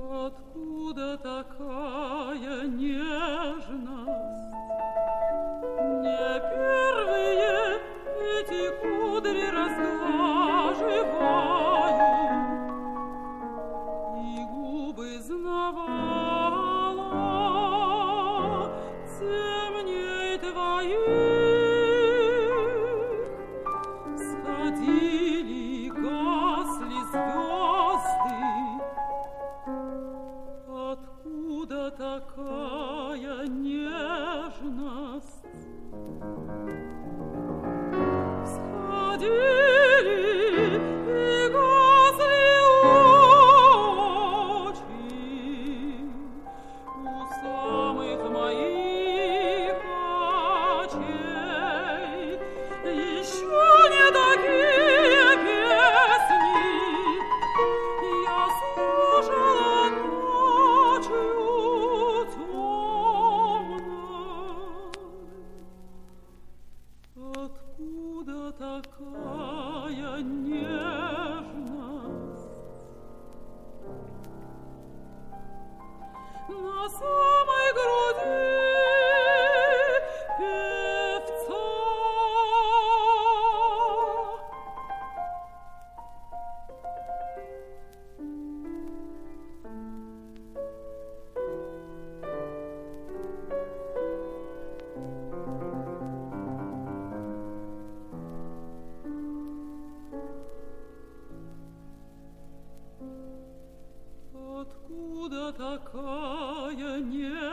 Откуда такая нежность? Не первые эти кудри разглаживаю, и губы знавала темней твоих. Сходили, гасли звезды. Откуда такая нежность? Сходили и гасли очи у самых моих очей. Еще не такие песни я слушала ночью темной. Откуда такая нежность? На самой груди певца. Откуда такая нежность?